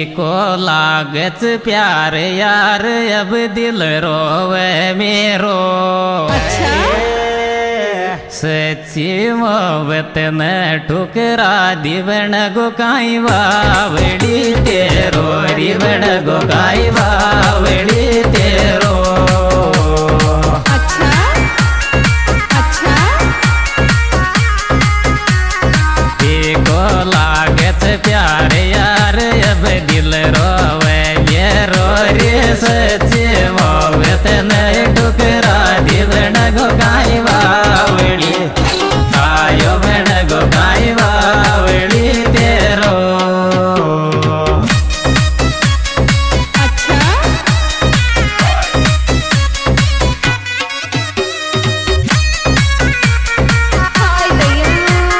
को लागत प्यार यार अब दिल रोवे मेरो। अच्छा सच्ची मोहब्बत न ठुकरा दीवन गो काई बावड़ी तेरो रिवन गो काई बावड़ी तेरो। अच्छा अच्छा को लागत प्यार यार अब दिल रोवे मेरो रे। सच्ची मोहब्बत न ठुकरा दीवन गो काई बावड़ी आयो बन गो काई बावड़ी तेरो। अच्छा हाय दैया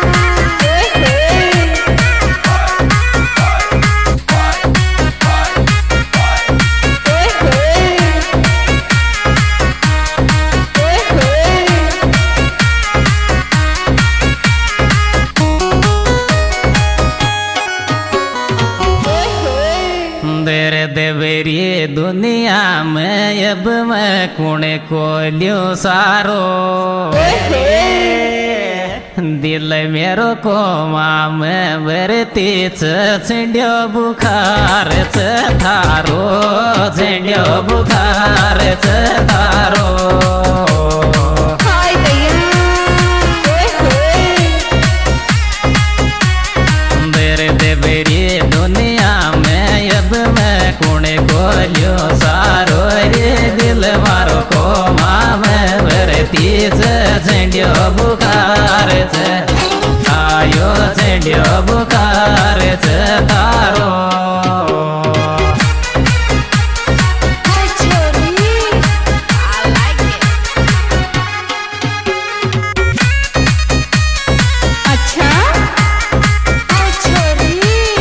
देवरी दुनिया में अब मैं कुणे को लियो सारो। दिल मेरो को माम बरती छिंड्यो बुखार थारो छिंड्यो बुखार थारो। हाय दैया देवरी दुनिया में अब मैं कुणे को लियो सारो रे। दिल मारो को माम भरती झंडियो बुखार आयो झंडियो बुखार तारो। हाय छोरी आई लाइक इट। अच्छा हाय छोरी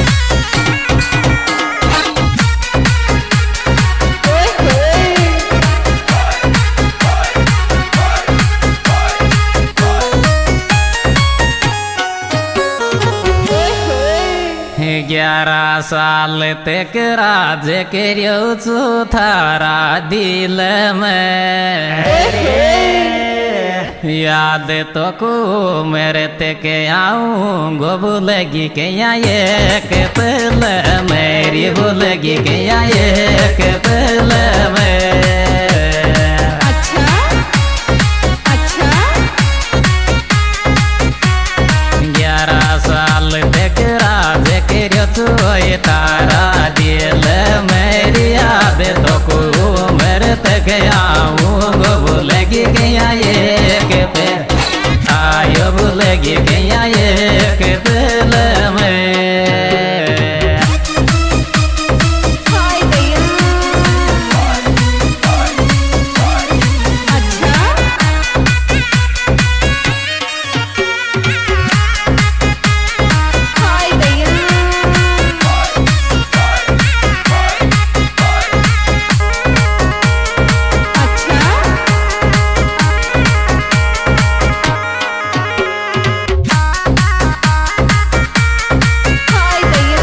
हे 11 साल तक राज करियो छु थारा दिल में। याद तो को मेरे तक आऊं गो भूलगी के या एक पल मेरी भूलगी के या एक पल में। अच्छा अच्छा 11 साल तक राज करियो छु तारा दिल मेरी याद तो को मेरे तक आऊं गो भूलगी के या एक पे आयो भूलगी के या एक पल में। हाय दैया अच्छा हाय दैया अच्छा हाय दैया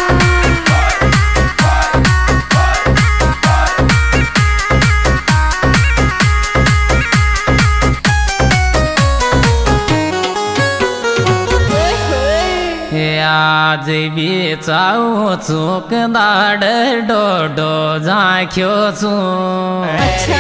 आज भी चाहूँ चूक दाड़ डोडो झाँक्यो छू। अच्छा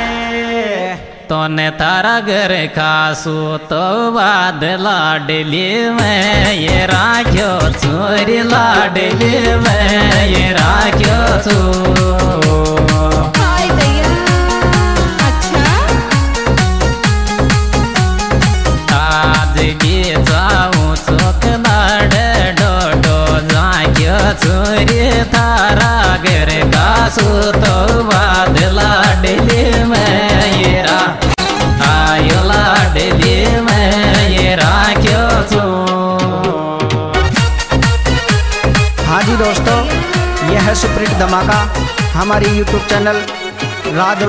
तोने तारा घर खासू तो बाद लाडली में ये राख्यो चोरी लाडली में ये राख्यो छू। हाय दैया अच्छा आज भी चाहूँ चूक दाड़ डोडो झाँक्यो चोरी तारा घर खासू तो बाद लाडली में ये आयो लाडली में ये राख्यो छू। हाँ जी दोस्तों, यह है सुपरहिट धमाका हमारी YouTube चैनल राज